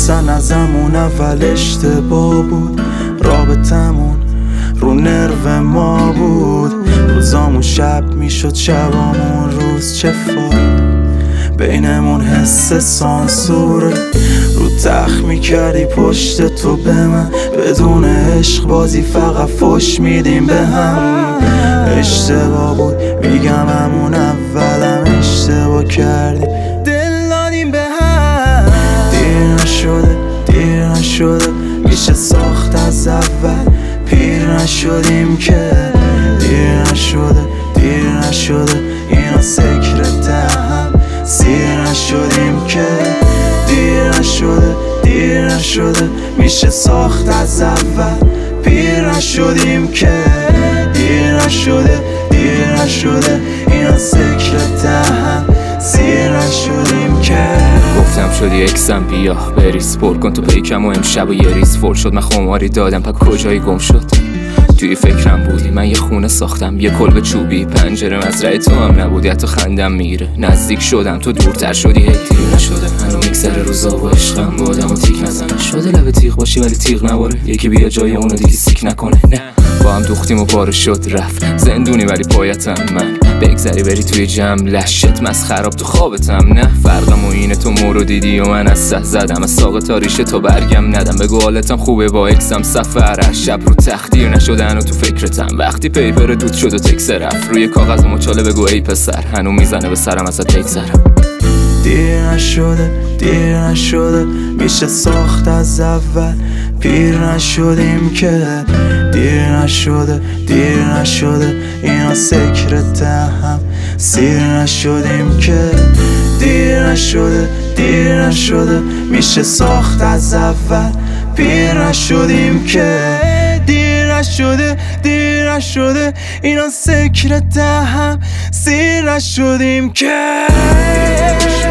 اصلا ازمون اول اشتباه بود، رابطمون رو نرو ما بود. روزامون شب میشد شبامون روز، چه فایده بینمون حس سانسوره. رو تخت میکردی پشت تو به من، بدون عشق بازی فقط فش میدیم به هم. اشتباه بود میگم همون اولم اشتباه کردی، دل دادیم به هم. دیر نشده میشه ساخت از اول، پیر نشدیم که. دیر نشده اینا سکرت هم، سیر نشدیم که. دیر نشده میشه ساخت از اول، پیر نشدیم که. دیر نشده اینا سکرت هم، سیر نشدیم که. گفتم شدی اکسم بیا بریز پر کن تو پیکم و امشب و یه ریز فر شد. من خماری دادم پا کجایی گم شد؟ توی فکرم بودی من یه خونه ساختم، یه کلبه چوبی، پنجره مزرعه تو هم نبودی، حتی خندم میگیره. نزدیک شدم تو دورتر شدی، هی دیر نشده هنو میگذره روزا و عشقم با آدم و تیک نزنه. شده لبه تیغ باشی ولی تیغ نباره، یکی بیا جای اونو دیگه سیک نکنه. نه با هم دوختیم و پاره شد رفت، زندونی ولی پایتم من. بگذری بری توی جمع لشت مسخراب تو خوابتم. نه فرقم و اینه تو مورو دیدی و من از سه زدم، از ساق تاریشه تو برگم ندم. بگو حالتم خوبه با اکسم سفر، هر شب رو تخدیر نشدن و تو فکرتم. وقتی پیپر دود شد و تکس رفت روی کاغذ و مچاله، بگو ای پسر هنو میزنه به سرم ازت بگذرم. دیر نشده میشه ساخت از اول، پیر نشدیم که. دیر نشده اینا سکرت هم، سیر نشدیم که. دیر نشده میشه ساخت از اول، پیر نشدیم که. دیر نشده اینا سکرت هم، سیر نشدیم که.